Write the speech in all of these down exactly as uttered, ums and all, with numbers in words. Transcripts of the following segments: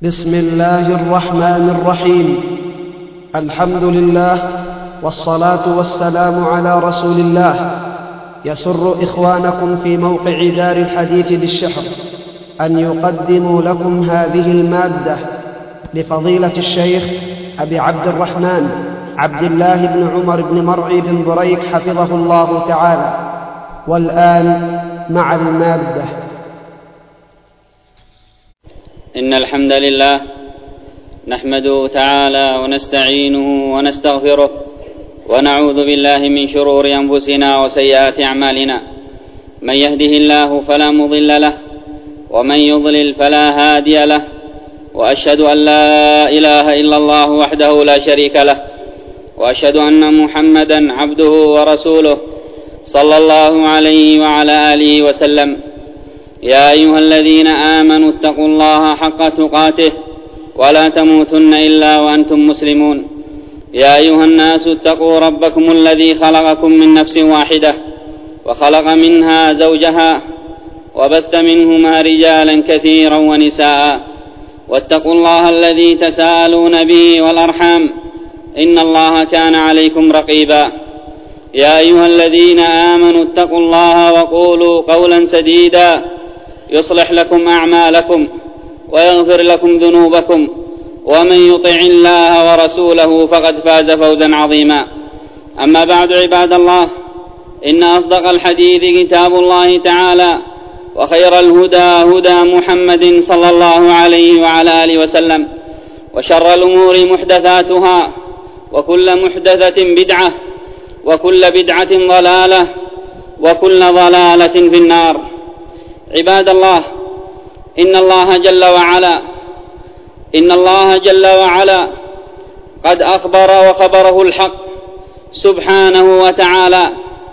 بسم الله الرحمن الرحيم. الحمد لله والصلاة والسلام على رسول الله. يسر إخوانكم في موقع دار الحديث بالشحر أن يقدموا لكم هذه المادة لفضيلة الشيخ أبي عبد الرحمن عبد الله بن عمر بن مرعي بن بريك حفظه الله تعالى. والآن مع المادة. إن الحمد لله نحمده تعالى ونستعينه ونستغفره ونعوذ بالله من شرور أنفسنا وسيئات أعمالنا. من يهده الله فلا مضل له ومن يضلل فلا هادي له، وأشهد أن لا إله إلا الله وحده لا شريك له، وأشهد أن محمدا عبده ورسوله صلى الله عليه وعلى آله وسلم. يا أيها الذين آمنوا اتقوا الله حق تقاته ولا تموتن إلا وأنتم مسلمون. يا أيها الناس اتقوا ربكم الذي خلقكم من نفس واحدة وخلق منها زوجها وبث منهما رجالا كثيرا ونساء، واتقوا الله الذي تساءلون به والأرحام إن الله كان عليكم رقيبا. يا أيها الذين آمنوا اتقوا الله وقولوا قولا سديدا يصلح لكم أعمالكم ويغفر لكم ذنوبكم، ومن يطع الله ورسوله فقد فاز فوزا عظيما. أما بعد، عباد الله، إن أصدق الحديث كتاب الله تعالى، وخير الهدى هدى محمد صلى الله عليه وعلى آله وسلم، وشر الأمور محدثاتها، وكل محدثة بدعة، وكل بدعة ضلالة، وكل ضلالة في النار. عباد الله، إن الله جل وعلا إن الله جل وعلا قد أخبر وخبره الحق سبحانه وتعالى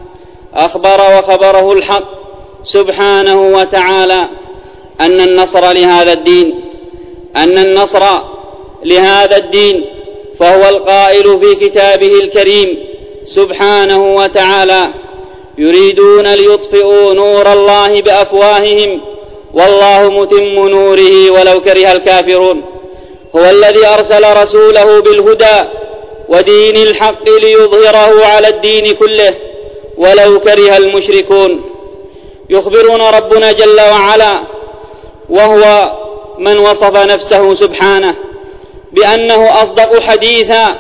أخبر وخبره الحق سبحانه وتعالى أن النصر لهذا الدين أن النصر لهذا الدين فهو القائل في كتابه الكريم سبحانه وتعالى: يريدون ليطفئوا نور الله بأفواههم والله متم نوره ولو كره الكافرون. هو الذي أرسل رسوله بالهدى ودين الحق ليظهره على الدين كله ولو كره المشركون. يخبرنا ربنا جل وعلا، وهو من وصف نفسه سبحانه بأنه أصدق حديثا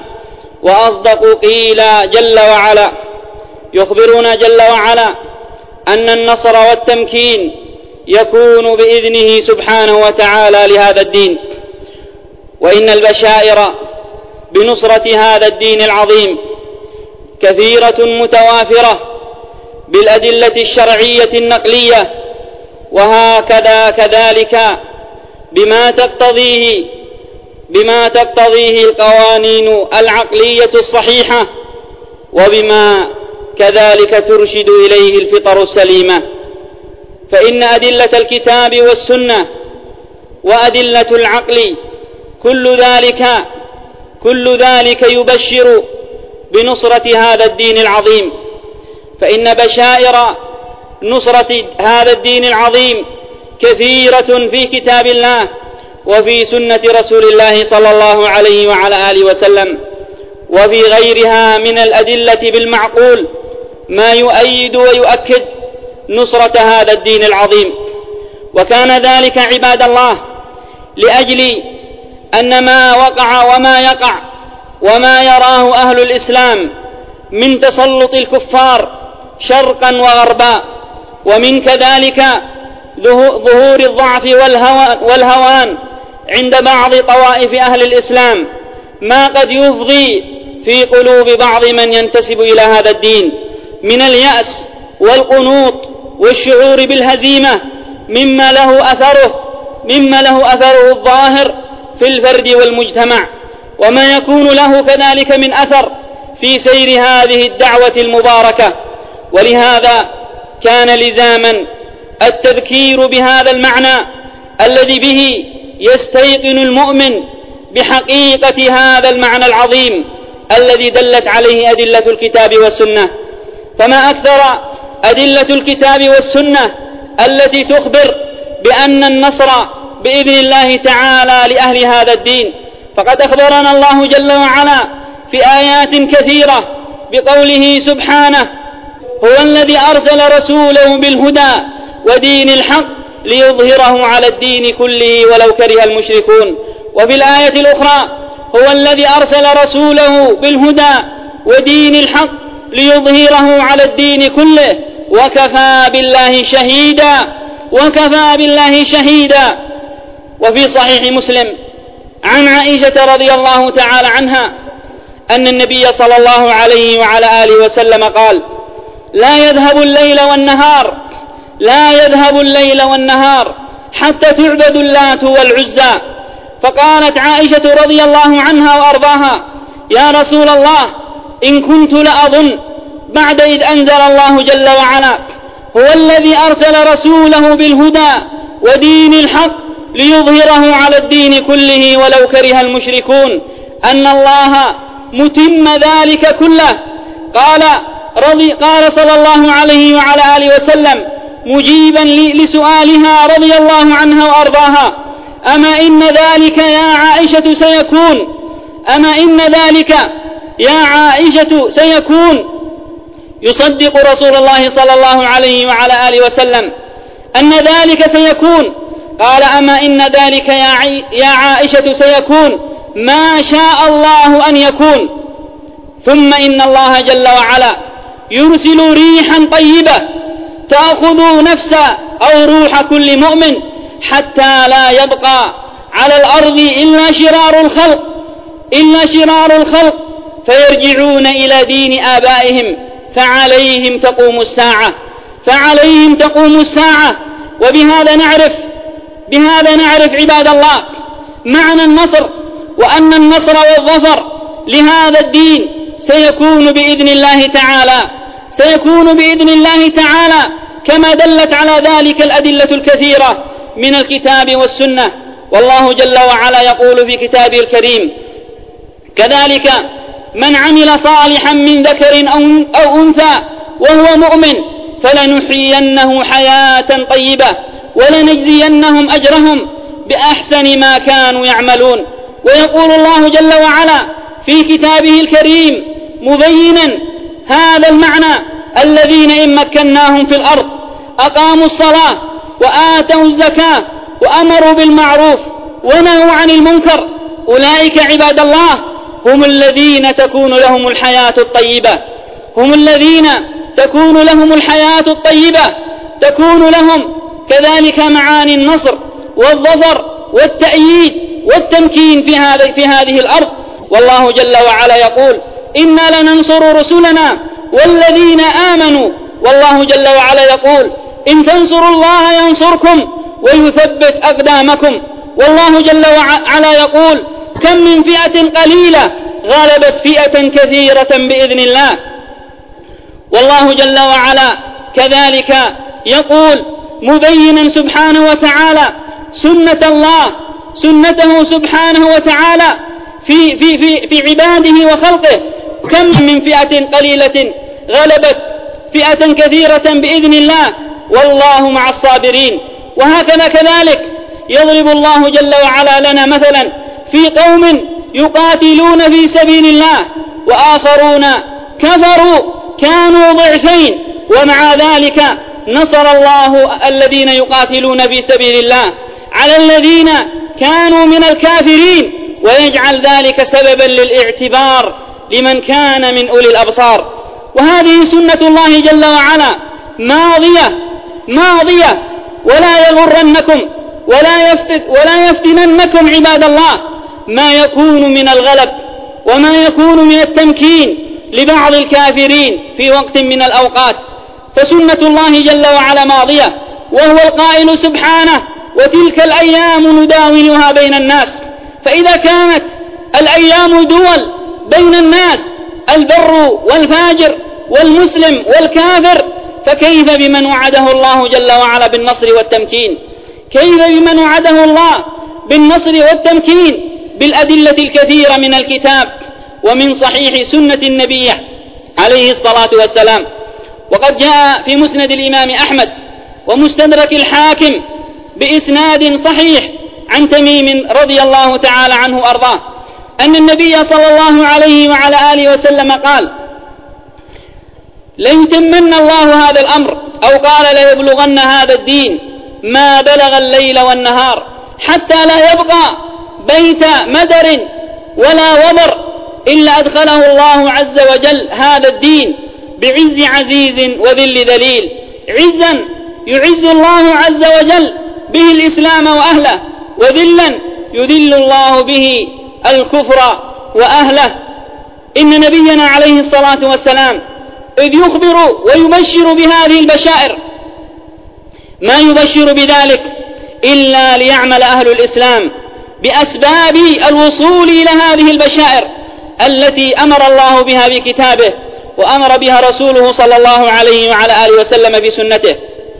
وأصدق قيلا جل وعلا. يخبرنا جل وعلا أن النصر والتمكين يكون بإذنه سبحانه وتعالى لهذا الدين، وإن البشائر بنصرة هذا الدين العظيم كثيرة متوافرة بالأدلة الشرعية النقلية، وهكذا كذلك بما تقتضيه بما تقتضيه القوانين العقلية الصحيحة، وبما كذلك ترشد إليه الفطر السليمة. فإن أدلة الكتاب والسنة وأدلة العقل كل ذلك كل ذلك يبشر بنصرة هذا الدين العظيم. فإن بشائر نصرة هذا الدين العظيم كثيرة في كتاب الله وفي سنة رسول الله صلى الله عليه وعلى آله وسلم، وفي غيرها من الأدلة بالمعقول ما يؤيد ويؤكد نصرة هذا الدين العظيم. وكان ذلك عباد الله لأجل أن ما وقع وما يقع وما يراه أهل الإسلام من تسلط الكفار شرقا وغربا، ومن كذلك ظهور الضعف والهوان عند بعض طوائف أهل الإسلام، ما قد يفضي في قلوب بعض من ينتسب إلى هذا الدين من اليأس والقنوط والشعور بالهزيمة، مما له أثره مما له أثره الظاهر في الفرد والمجتمع، وما يكون له كذلك من أثر في سير هذه الدعوة المباركة. ولهذا كان لزاما التذكير بهذا المعنى الذي به يستيقن المؤمن بحقيقة هذا المعنى العظيم الذي دلت عليه أدلة الكتاب والسنة. فما أكثر أدلة الكتاب والسنة التي تخبر بأن النصر بإذن الله تعالى لأهل هذا الدين. فقد أخبرنا الله جل وعلا في آيات كثيرة بقوله سبحانه: هو الذي أرسل رسوله بالهدى ودين الحق ليظهره على الدين كله ولو كره المشركون. وفي الآية الأخرى: هو الذي أرسل رسوله بالهدى ودين الحق ليظهره على الدين كله وكفى بالله شهيدا وكفى بالله شهيدا. وفي صحيح مسلم عن عائشة رضي الله تعالى عنها أن النبي صلى الله عليه وعلى آله وسلم قال: لا يذهب الليل والنهار لا يذهب الليل والنهار حتى تعبد اللات والعزى. فقالت عائشة رضي الله عنها وأرضاها: يا رسول الله، إن كنت لأظن بعد إذ أنزل الله جل وعلا: هو الذي أرسل رسوله بالهدى ودين الحق ليظهره على الدين كله ولو كره المشركون، أن الله متم ذلك كله. قال رضي قال صلى الله عليه وعلى آله وسلم مجيبا لسؤالها رضي الله عنها وأرضاها: أما إن ذلك يا عائشة سيكون أما إن ذلك يا عائشة سيكون يصدق رسول الله صلى الله عليه وعلى آله وسلم أن ذلك سيكون. قال: أما إن ذلك يا عائشة سيكون ما شاء الله أن يكون. ثم إن الله جل وعلا يرسل ريحا طيبة تأخذ نفس أو روح كل مؤمن حتى لا يبقى على الأرض إلا شرار الخلق إلا شرار الخلق فيرجعون إلى دين آبائهم فعليهم تقوم الساعة فعليهم تقوم الساعة. وبهذا نعرف بهذا نعرف عباد الله معنى النصر، وأن النصر والظفر لهذا الدين سيكون بإذن الله تعالى سيكون بإذن الله تعالى كما دلت على ذلك الأدلة الكثيرة من الكتاب والسنة. والله جل وعلا يقول في كتابه الكريم: كذلك من عمل صالحا من ذكر أو أنثى وهو مؤمن فلنحيينه حياة طيبة ولنجزينهم أجرهم بأحسن ما كانوا يعملون. ويقول الله جل وعلا في كتابه الكريم مبينا هذا المعنى: الذين إن مكناهم في الأرض أقاموا الصلاة وآتوا الزكاة وأمروا بالمعروف ونهوا عن المنكر أولئك عباد الله هم الذين تكون لهم الحياة الطيبة هم الذين تكون لهم الحياة الطيبة تكون لهم كذلك معاني النصر والظفر والتأييد والتمكين في هذه في هذه الأرض. والله جل وعلا يقول: إنا لننصر رسلنا والذين آمنوا. والله جل وعلا يقول: إن تنصروا الله ينصركم ويثبت أقدامكم. والله جل وعلا يقول: كم من فئة قليلة غلبت فئة كثيرة بإذن الله. والله جل وعلا كذلك يقول مبينا سبحانه وتعالى سنة الله سنته سبحانه وتعالى في, في, في, في عباده وخلقه: كم من فئة قليلة غلبت فئة كثيرة بإذن الله والله مع الصابرين. وهكذا كذلك يضرب الله جل وعلا لنا مثلا في قوم يقاتلون في سبيل الله وآخرون كفروا كانوا ضعفين ومع ذلك نصر الله الذين يقاتلون في سبيل الله على الذين كانوا من الكافرين ويجعل ذلك سببا للاعتبار لمن كان من أولي الأبصار. وهذه سنة الله جل وعلا ماضية ماضية ولا يغرنكم ولا, يفتت ولا يفتننكم عباد الله ما يكون من الغلب وما يكون من التمكين لبعض الكافرين في وقت من الأوقات. فسنة الله جل وعلا ماضية، وهو القائل سبحانه: وتلك الأيام نداولها بين الناس. فإذا كانت الأيام دول بين الناس البر والفاجر والمسلم والكافر، فكيف بمن وعده الله جل وعلا بالنصر والتمكين؟ كيف بمن وعده الله بالنصر والتمكين بالأدلة الكثيرة من الكتاب ومن صحيح سنة النبي عليه الصلاة والسلام. وقد جاء في مسند الإمام أحمد ومستدرك الحاكم بإسناد صحيح عن تميم رضي الله تعالى عنه وأرضاه أن النبي صلى الله عليه وعلى آله وسلم قال: ليتمن الله هذا الأمر، أو قال: ليبلغن هذا الدين ما بلغ الليل والنهار، حتى لا يبقى بيت مدر ولا وبر إلا أدخله الله عز وجل هذا الدين بعز عزيز وذل ذليل. عزا يعز الله عز وجل به الإسلام وأهله، وذلا يذل الله به الكفر وأهله. إن نبينا عليه الصلاة والسلام إذ يخبر ويبشر بهذه البشائر ما يبشر بذلك إلا ليعمل أهل الإسلام بأسباب الوصول إلى هذه البشائر التي أمر الله بها بكتابه وأمر بها رسوله صلى الله عليه وعلى آله وسلم بسنته.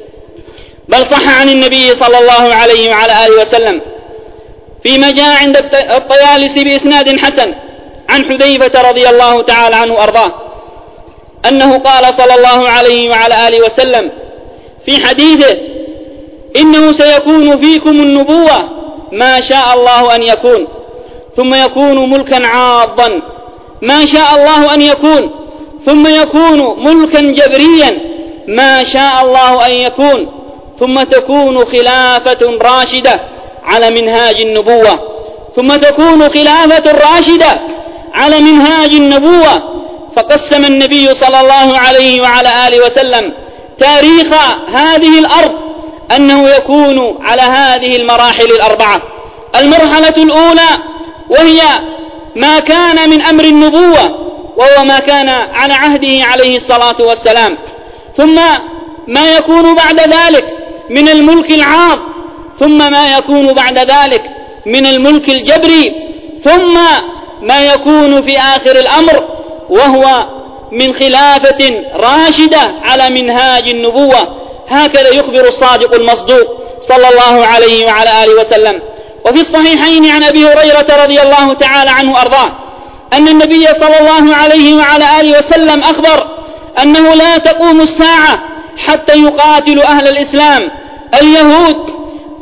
بل صح عن النبي صلى الله عليه وعلى آله وسلم فيما جاء عند الطيالسي بإسناد حسن عن حذيفة رضي الله تعالى عنه وأرضاه أنه قال صلى الله عليه وعلى آله وسلم في حديثه: إنه سيكون فيكم النبوة ما شاء الله أن يكون، ثم يكون ملكا عاضا ما شاء الله أن يكون، ثم يكون ملكا جبريا ما شاء الله أن يكون، ثم تكون خلافة راشدة على منهاج النبوة، ثم تكون خلافة راشدة على منهاج النبوة. فقسم النبي صلى الله عليه وعلى آله وسلم تاريخ هذه الأرض أنه يكون على هذه المراحل الأربعة. المرحلة الأولى وهي ما كان من أمر النبوة، وهو ما كان على عهده عليه الصلاة والسلام، ثم ما يكون بعد ذلك من الملك العاض، ثم ما يكون بعد ذلك من الملك الجبري، ثم ما يكون في آخر الأمر وهو من خلافة راشدة على منهاج النبوة. هكذا يخبر الصادق المصدوق صلى الله عليه وعلى آله وسلم. وفي الصحيحين عن أبي هريرة رضي الله تعالى عنه وأرضاه أن النبي صلى الله عليه وعلى آله وسلم أخبر أنه لا تقوم الساعة حتى يقاتل أهل الإسلام اليهود،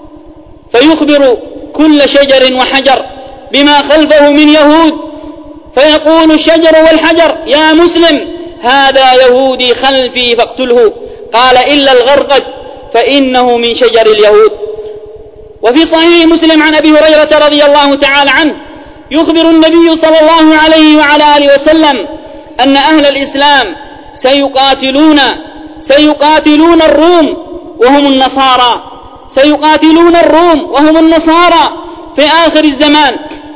فيخبر كل شجر وحجر بما خلفه من يهود، فيقول الشجر والحجر: يا مسلم هذا يهودي خلفي فاقتله، قال: إلا الغرقد فإنه من شجر اليهود. وفي صحيح مسلم عن أبي هريرة رضي الله تعالى عنه يخبر النبي صلى الله عليه وعلى آله وسلم أن أهل الإسلام سيقاتلون سيقاتلون الروم وهم النصارى سيقاتلون الروم وهم النصارى في آخر الزمان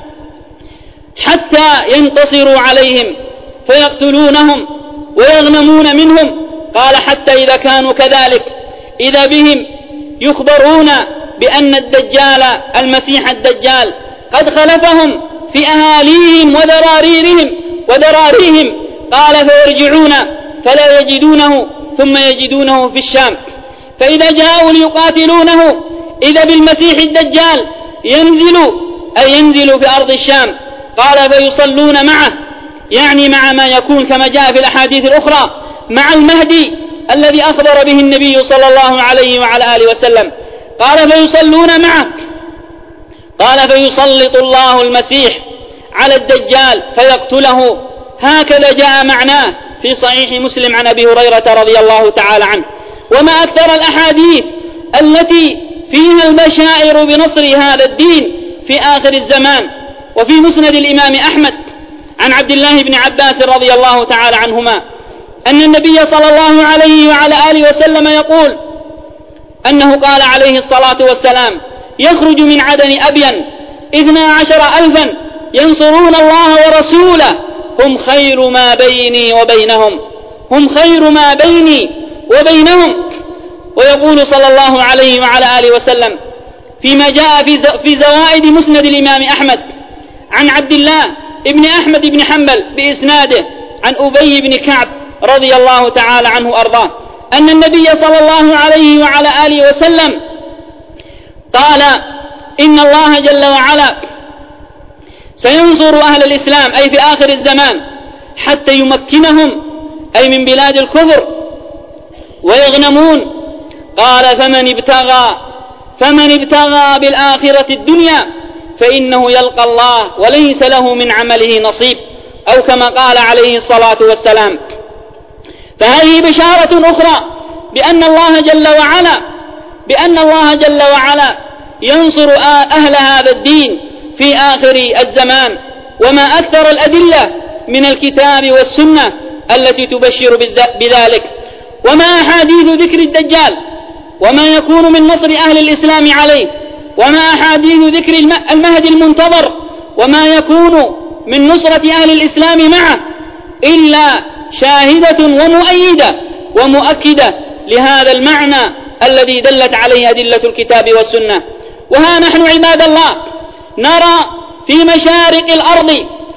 حتى ينتصروا عليهم فيقتلونهم ويغنمون منهم. قال: حتى إذا كانوا كذلك إذا بهم يخبرون بأن الدجال المسيح الدجال قد خلفهم في أهاليهم وذراريهم وذراريهم قال: فيرجعون فلا يجدونه ثم يجدونه في الشام، فإذا جاءوا ليقاتلونه إذا بالمسيح الدجال ينزل أي ينزل في أرض الشام. قال: فيصلون معه، يعني مع ما يكون كما جاء في الأحاديث الأخرى مع المهدي الذي أخبر به النبي صلى الله عليه وعلى آله وسلم. قال: فيصلون معه. قال: فيسلط الله المسيح على الدجال فيقتله. هكذا جاء معناه في صحيح مسلم عن أبي هريرة رضي الله تعالى عنه. وما أكثر الأحاديث التي فيها البشائر بنصر هذا الدين في آخر الزمان. وفي مسند الإمام أحمد عن عبد الله بن عباس رضي الله تعالى عنهما أن النبي صلى الله عليه وعلى آله وسلم يقول أنه قال عليه الصلاة والسلام: يخرج من عدن أبين اثنا عشر ألفا ينصرون الله ورسوله هم خير ما بيني وبينهم هم خير ما بيني وبينهم. ويقول صلى الله عليه وعلى آله وسلم فيما جاء في زوائد مسند الإمام أحمد عن عبد الله ابن أحمد بن حنبل بإسناده عن أبي بن كعب رضي الله تعالى عنه وأرضاه أن النبي صلى الله عليه وعلى آله وسلم قال: إن الله جل وعلا سينصر أهل الإسلام أي في آخر الزمان حتى يمكنهم أي من بلاد الكفر ويغنمون. قال: فمن ابتغى فمن ابتغى بالآخرة الدنيا فإنه يلقى الله وليس له من عمله نصيب، أو كما قال عليه الصلاة والسلام. فهذه بشارة أخرى بأن الله جل وعلا بأن الله جل وعلا ينصر أهل هذا الدين في آخر الزمان. وما أكثر الأدلة من الكتاب والسنة التي تبشر بذلك، وما أحاديث ذكر الدجال وما يكون من نصر أهل الإسلام عليه، وما أحاديث ذكر المهدي المنتظر وما يكون من نصرة أهل الإسلام معه، إلا شاهدة ومؤيدة ومؤكدة لهذا المعنى الذي دلت عليه أدلة الكتاب والسنة. وها نحن عباد الله نرى في مشارق الأرض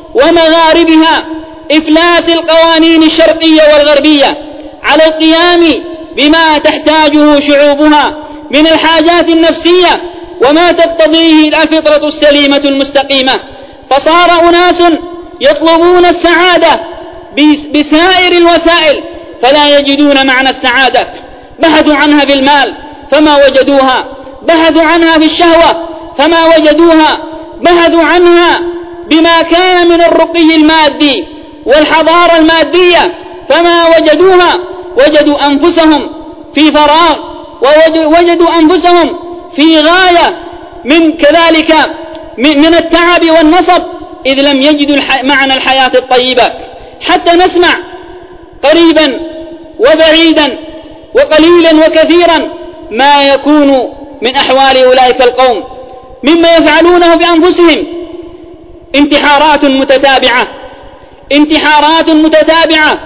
ومغاربها إفلاس القوانين الشرقية والغربية على القيام بما تحتاجه شعوبها من الحاجات النفسية وما تقتضيه الفطرة السليمة المستقيمة. فصار أناس يطلبون السعادة بسائر الوسائل فلا يجدون معنى السعادة، بحثوا عنها في المال فما وجدوها، بحثوا عنها في الشهوة فما وجدوها، بحثوا عنها بما كان من الرقي المادي والحضارة المادية فما وجدوها. وجدوا أنفسهم في فراغ، ووجدوا أنفسهم في غاية من كذلك من التعب والنصب، إذ لم يجدوا معنى الحياة الطيبة. حتى نسمع قريبا وبعيدا وقليلا وكثيرا ما يكون من أحوال أولئك القوم مما يفعلونه بأنفسهم: انتحارات متتابعة انتحارات متتابعة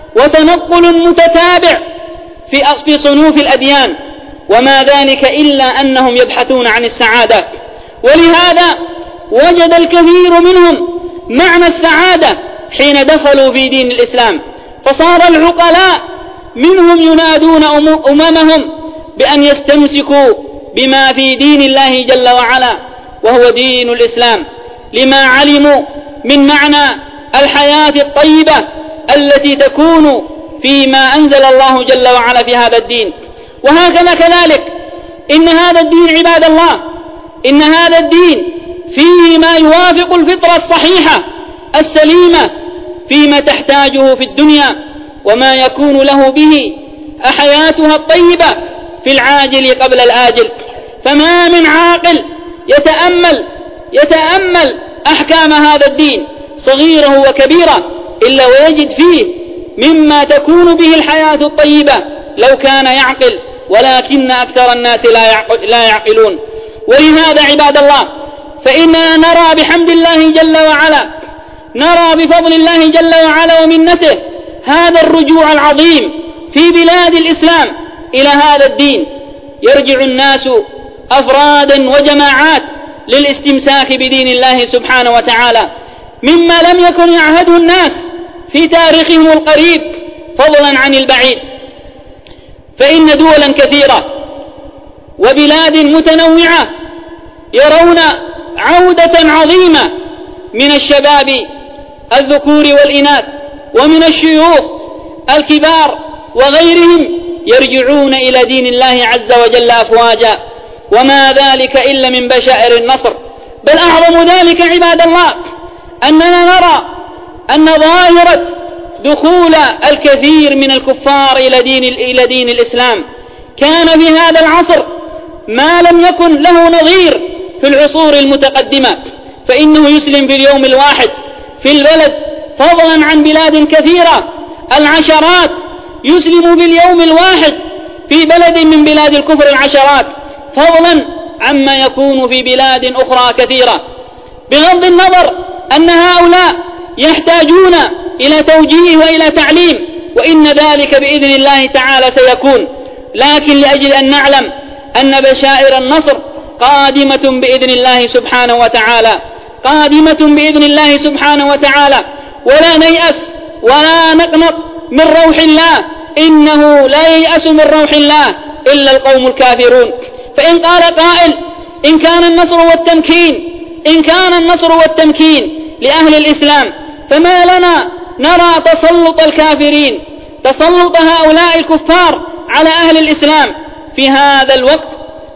وتنقل متتابع في في صنوف الأديان، وما ذلك إلا أنهم يبحثون عن السعادة. ولهذا وجد الكثير منهم معنى السعادة حين دخلوا في دين الإسلام، فصار العقلاء منهم ينادون أممهم بأن يستمسكوا بما في دين الله جل وعلا وهو دين الإسلام، لما علموا من معنى الحياة الطيبة التي تكون فيما أنزل الله جل وعلا في هذا الدين. وهكذا كذلك إن هذا الدين عباد الله إن هذا الدين فيه ما يوافق الفطرة الصحيحة السليمة فيما تحتاجه في الدنيا وما يكون له به حياتها الطيبة في العاجل قبل الآجل. فما من عاقل يتأمل يتأمل أحكام هذا الدين صغيره وكبيره إلا ويجد فيه مما تكون به الحياة الطيبة لو كان يعقل، ولكن أكثر الناس لا يعقلون. ولهذا عباد الله فإننا نرى بحمد الله جل وعلا نرى بفضل الله جل وعلا ومنته هذا الرجوع العظيم في بلاد الإسلام إلى هذا الدين. يرجع الناس أفرادا وجماعات للاستمساك بدين الله سبحانه وتعالى مما لم يكن يعهده الناس في تاريخهم القريب فضلا عن البعيد. فإن دولا كثيرة وبلاد متنوعة يرون عودة عظيمة من الشباب الذكور والإناث ومن الشيوخ الكبار وغيرهم يرجعون إلى دين الله عز وجل أفواجا، وما ذلك إلا من بشائر النصر. بل أعظم ذلك عباد الله أننا نرى أن ظاهرة دخول الكثير من الكفار إلى دين, إلى دين الإسلام كان في هذا العصر ما لم يكن له نظير في العصور المتقدمة. فإنه يسلم في اليوم الواحد في البلد فضلا عن بلاد كثيرة العشرات، يسلم في اليوم الواحد في بلد من بلاد الكفر العشرات فضلا عما يكون في بلاد أخرى كثيرة، بغض النظر أن هؤلاء يحتاجون إلى توجيه وإلى تعليم، وإن ذلك بإذن الله تعالى سيكون. لكن لأجل أن نعلم أن بشائر النصر قادمة بإذن الله سبحانه وتعالى قادمة بإذن الله سبحانه وتعالى، ولا نيأس ولا نقنط من روح الله، إنه لا ييأس من روح الله إلا القوم الكافرون. فإن قال قائل إن كان النصر والتمكين إن كان النصر والتمكين لأهل الإسلام فما لنا نرى تسلط الكافرين تسلط هؤلاء الكفار على أهل الإسلام في هذا الوقت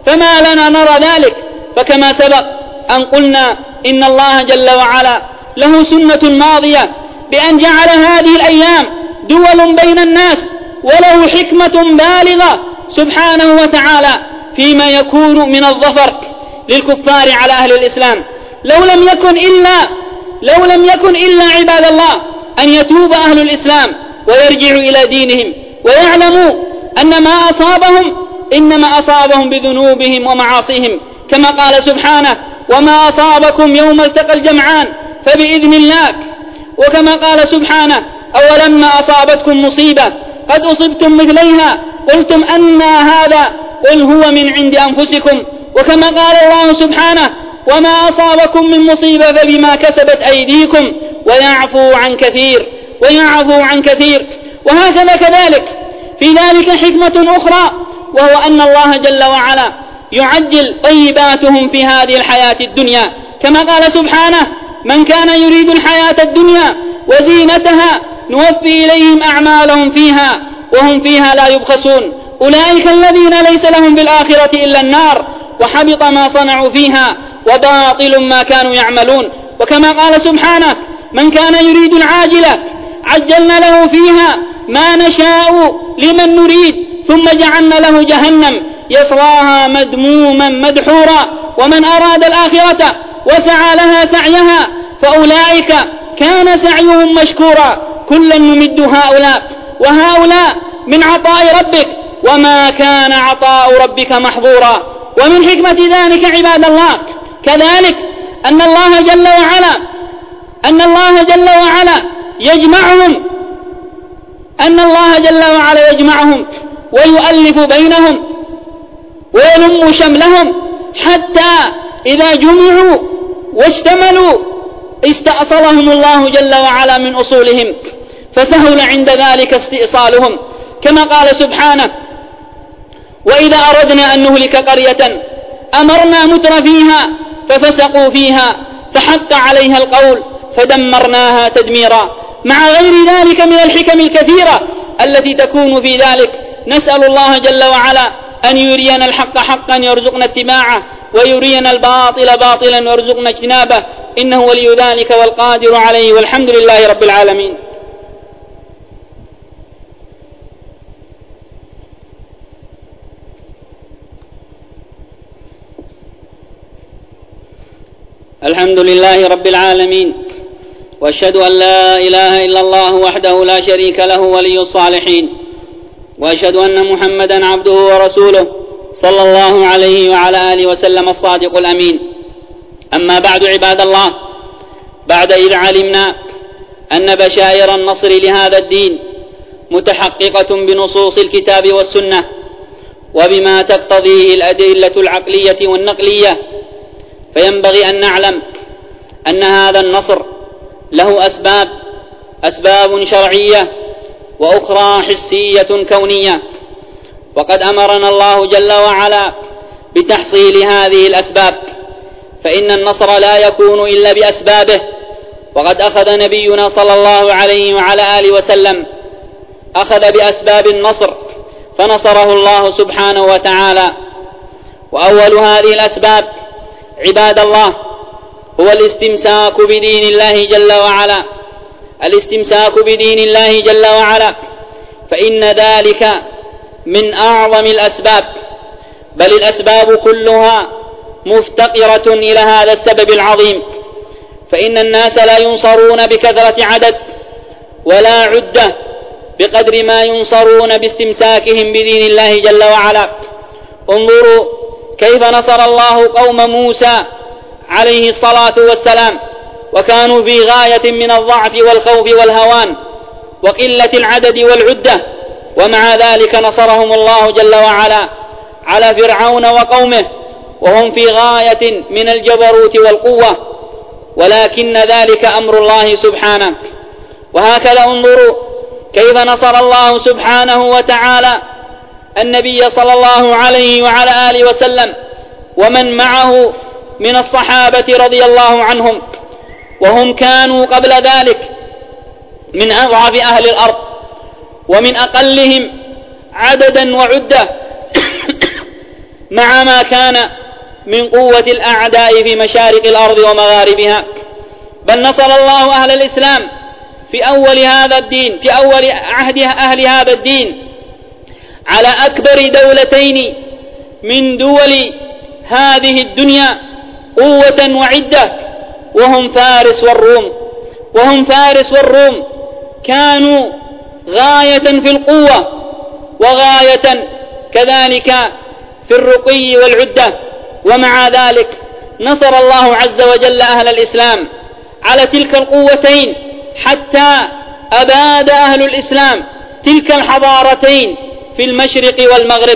فما لنا نرى ذلك؟ فكما سبق أن قلنا إن الله جل وعلا له سنة ماضية بأن جعل هذه الأيام دول بين الناس، وله حكمة بالغة سبحانه وتعالى فيما يكون من الظفر للكفار على أهل الإسلام. لو لم يكن إلا لو لم يكن إلا عباد الله أن يتوب أهل الإسلام ويرجعوا إلى دينهم ويعلموا أن ما أصابهم إنما أصابهم بذنوبهم ومعاصيهم، كما قال سبحانه: وما أصابكم يوم التقى الجمعان فبإذن الله. وكما قال سبحانه: أولما أصابتكم مصيبة قد أصبتم مثليها قلتم أن هذا قل هو من عند أنفسكم. وكما قال الله سبحانه: وما أصابكم من مصيبة فبما كسبت أيديكم ويعفو عن كثير ويعفو عن كثير. وهكذا كذلك في ذلك حكمة أخرى، وهو أن الله جل وعلا يعجل طيباتهم في هذه الحياة الدنيا، كما قال سبحانه: من كان يريد الحياة الدنيا وزينتها نوفي إليهم أعمالهم فيها وهم فيها لا يبخسون أولئك الذين ليس لهم بالآخرة إلا النار وحبط ما صنعوا فيها وباطل ما كانوا يعملون. وكما قال سبحانه: من كان يريد العاجلة عجلنا له فيها ما نشاء لمن نريد ثم جعلنا له جهنم يصلاها مذموما مدحورا ومن أراد الآخرة وسعى لها سعيها فأولئك كان سعيهم مشكورا كلا نمد هؤلاء وهؤلاء من عطاء ربك وما كان عطاء ربك محظورا. ومن حكمة ذلك عباد الله كذلك أن الله جل وعلا أن الله جل وعلا يجمعهم أن الله جل وعلا يجمعهم ويؤلف بينهم ويلم شملهم حتى إذا جمعوا واشتملوا استأصلهم الله جل وعلا من أصولهم فسهل عند ذلك استئصالهم، كما قال سبحانه: وإذا أردنا أن نهلك قرية أمرنا متر فيها ففسقوا فيها فحق عليها القول فدمرناها تدميرا. مع غير ذلك من الحكم الكثيرة التي تكون في ذلك، نسأل الله جل وعلا أن يرينا الحق حقا يرزقنا اتباعه ويرينا الباطل باطلا ويرزقنا اجتنابه، إنه ولي ذلك والقادر عليه، والحمد لله رب العالمين. الحمد لله رب العالمين، وأشهد أن لا إله إلا الله وحده لا شريك له ولي الصالحين، وأشهد أن محمدا عبده ورسوله صلى الله عليه وعلى آله وسلم الصادق الأمين. أما بعد عباد الله، بعد إذ علمنا أن بشائر النصر لهذا الدين متحققة بنصوص الكتاب والسنة وبما تقتضيه الأدلة العقلية والنقلية، فينبغي أن نعلم أن هذا النصر له أسباب أسباب شرعية وأخرى حسية كونية، وقد أمرنا الله جل وعلا بتحصيل هذه الأسباب، فإن النصر لا يكون إلا بأسبابه. وقد أخذ نبينا صلى الله عليه وعلى آله وسلم أخذ بأسباب النصر فنصره الله سبحانه وتعالى. وأول هذه الأسباب عباد الله هو الاستمساك بدين الله جل وعلا الاستمساك بدين الله جل وعلا فإن ذلك من أعظم الأسباب، بل الأسباب كلها مفتقرة إلى هذا السبب العظيم، فإن الناس لا ينصرون بكثرة عدد ولا عدة بقدر ما ينصرون باستمساكهم بدين الله جل وعلا. انظروا كيف نصر الله قوم موسى عليه الصلاة والسلام، وكانوا في غاية من الضعف والخوف والهوان وقلة العدد والعدة، ومع ذلك نصرهم الله جل وعلا على فرعون وقومه وهم في غاية من الجبروت والقوة، ولكن ذلك أمر الله سبحانه. وهكذا انظروا كيف نصر الله سبحانه وتعالى النبي صلى الله عليه وعلى آله وسلم ومن معه من الصحابة رضي الله عنهم، وهم كانوا قبل ذلك من أضعف أهل الأرض ومن أقلهم عددا وعدة مع ما كان من قوة الأعداء في مشارق الأرض ومغاربها. بل نصر الله أهل الإسلام في أول هذا الدين في أول عهد أهل هذا الدين على أكبر دولتين من دول هذه الدنيا قوة وعدة، وهم فارس والروم. وهم فارس والروم كانوا غاية في القوة وغاية كذلك في الرقي والعدة، ومع ذلك نصر الله عز وجل أهل الإسلام على تلك القوتين حتى أباد أهل الإسلام تلك الحضارتين في المشرق والمغرب.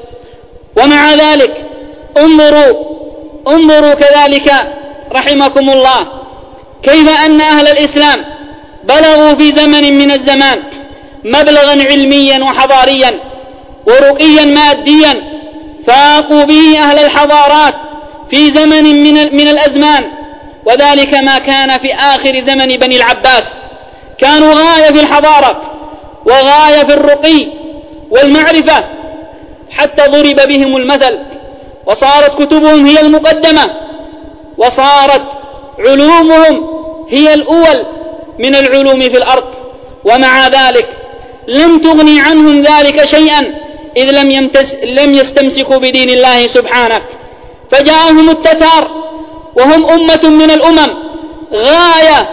ومع ذلك انظروا انظروا كذلك رحمكم الله كيف أن أهل الإسلام بلغوا في زمن من الزمان مبلغا علميا وحضاريا ورقيا ماديا فاقوا به أهل الحضارات في زمن من, من الأزمان، وذلك ما كان في آخر زمن بني العباس. كانوا غاية في الحضارة وغاية في الرقي والمعرفة حتى ضرب بهم المثل، وصارت كتبهم هي المقدمة، وصارت علومهم هي الأول من العلوم في الأرض. ومع ذلك لم تغني عنهم ذلك شيئا إذ لم, يمتس لم يستمسكوا بدين الله سبحانه. فجاءهم التتار وهم أمة من الأمم غاية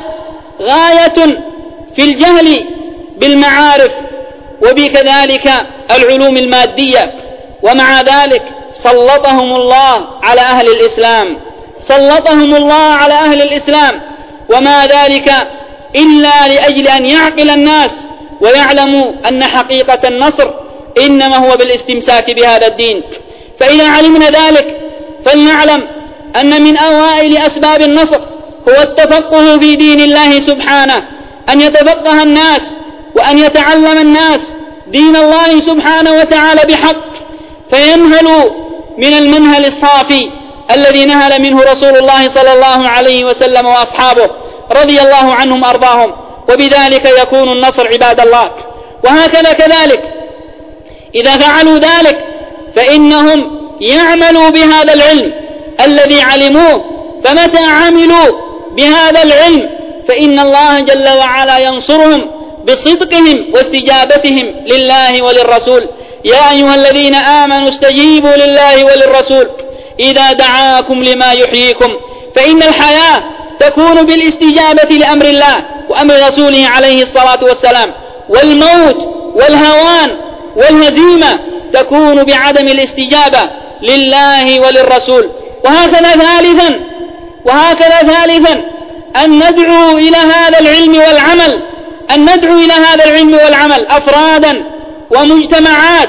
غاية في الجهل بالمعارف وبكذلك العلوم المادية، ومع ذلك سلطهم الله على أهل الإسلام سلطهم الله على أهل الإسلام وما ذلك إلا لأجل أن يعقل الناس ويعلموا أن حقيقة النصر إنما هو بالاستمساك بهذا الدين. فإذا علمنا ذلك فلنعلم أن من أوائل أسباب النصر هو التفقه في دين الله سبحانه، أن يتفقه الناس وأن يتعلم الناس دين الله سبحانه وتعالى بحق، فينهلوا من المنهل الصافي الذي نهل منه رسول الله صلى الله عليه وسلم وأصحابه رضي الله عنهم أرضاهم، وبذلك يكون النصر عباد الله. وهكذا كذلك إذا فعلوا ذلك فإنهم يعملوا بهذا العلم الذي علموه، فمتى عملوا بهذا العلم فإن الله جل وعلا ينصرهم بصدقهم واستجابتهم لله وللرسول. يا أيها الذين آمنوا استجيبوا لله وللرسول إذا دعاكم لما يحييكم، فإن الحياة تكون بالاستجابة لأمر الله وأمر رسوله عليه الصلاة والسلام، والموت والهوان والهزيمة تكون بعدم الاستجابة لله وللرسول. وهكذا ثالثا وهكذا ثالثا أن ندعو إلى هذا العلم والعمل أن ندعو إلى هذا العلم والعمل أفرادا ومجتمعات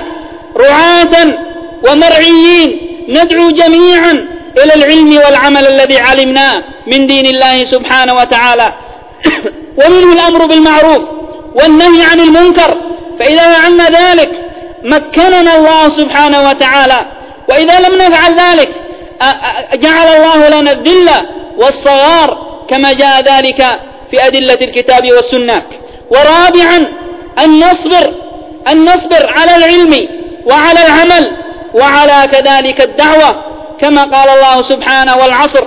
رعاة ومرعيين، ندعو جميعا إلى العلم والعمل الذي علمناه من دين الله سبحانه وتعالى ومنه الأمر بالمعروف والنهي عن المنكر. فإذا فعلنا ذلك مكننا الله سبحانه وتعالى، وإذا لم نفعل ذلك جعل الله لنا الذل والصغار كما جاء ذلك في أدلة الكتاب والسنة. ورابعا أن نصبر أن نصبر على العلم وعلى العمل وعلى كذلك الدعوة كما قال الله سبحانه والعصر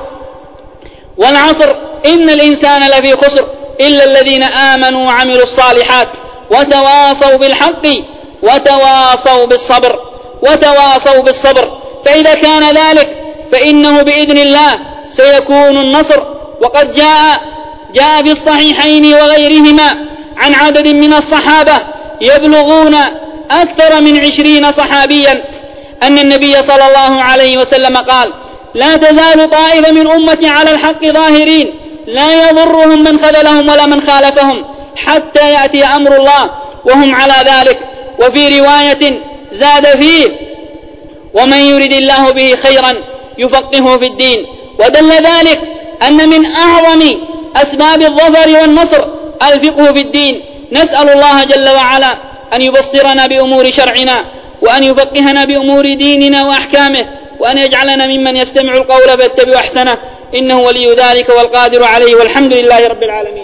والعصر إن الإنسان لفي خسر إلا الذين آمنوا وعملوا الصالحات وتواصوا بالحق وتواصوا بالصبر وتواصوا بالصبر. فإذا كان ذلك فإنه بإذن الله سيكون النصر. وقد جاء جاء في الصحيحين وغيرهما عن عدد من الصحابة يبلغون أكثر من عشرين صحابيا أن النبي صلى الله عليه وسلم قال: لا تزال طائفة من أمتي على الحق ظاهرين لا يضرهم من خذلهم ولا من خالفهم حتى يأتي أمر الله وهم على ذلك. وفي رواية زاد فيه: ومن يرد الله به خيرا يفقهه في الدين. ودل ذلك أن من أعظم أسباب الظفر والنصر الفقه في الدين. نسأل الله جل وعلا أن يبصرنا بأمور شرعنا وأن يفقهنا بأمور ديننا وأحكامه وأن يجعلنا ممن يستمع القول فيتبع أحسنه، إنه ولي ذلك والقادر عليه، والحمد لله رب العالمين.